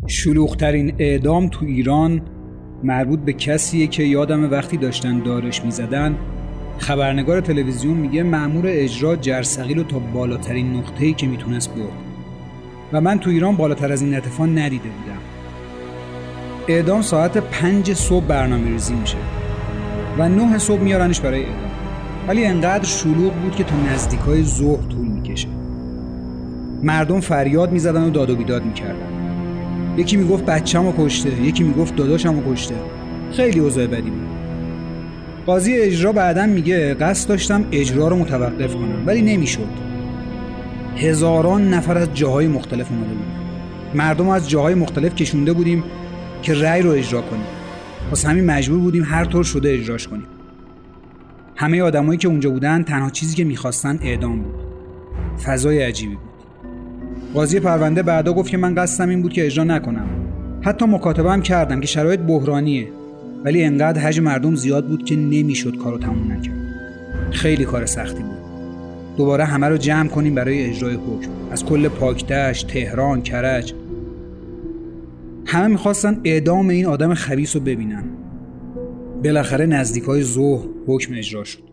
شلوغ‌ترین اعدام تو ایران مربوط به کسیه که یادم وقتی داشتن دارش میزدن خبرنگار تلویزیون میگه مأمور اجرا جرثقیل رو تا بالاترین نقطه‌ای که میتونست برد و من تو ایران بالاتر از این اتفاق ندیده بودم. اعدام ساعت 5 صبح برنامه‌ریزی میشه و 9 صبح میارنش برای اعدام، ولی انقدر شلوغ بود که تا نزدیکای ظهر طول میکشه. مردم فریاد میزدن و داد و بیداد میکردن. یکی میگفت بچه‌مو کشته، یکی میگفت داداشمو کشته. خیلی اوضاع بدی بود. قاضی اجرا بعداً میگه قصد داشتم اجرا رو متوقف کنم ولی نمیشد. هزاران نفر از جاهای مختلف اومده بود. مردم از جاهای مختلف کشونده بودیم که رأی رو اجرا کنیم. واسه همین مجبور بودیم هر طور شده اجراش کنیم. همه آدمایی که اونجا بودن تنها چیزی که میخواستن اعدام بود. فضای عجیبی بود. قاضی پرونده بعدا گفت که من قصدم این بود که اجرا نکنم. حتی مکاتبه هم کردم که شرایط بحرانیه، ولی انقدر حجم مردم زیاد بود که نمیشد کارو تموم نکرد. خیلی کار سختی بود. دوباره همه رو جمع کنیم برای اجرای حکم. از کل پاکدشت، تهران، کرج. همه میخواستن اعدام این آدم خبیث رو ببینن. بالاخره نزدیکای ظهر حکم اجرا شد.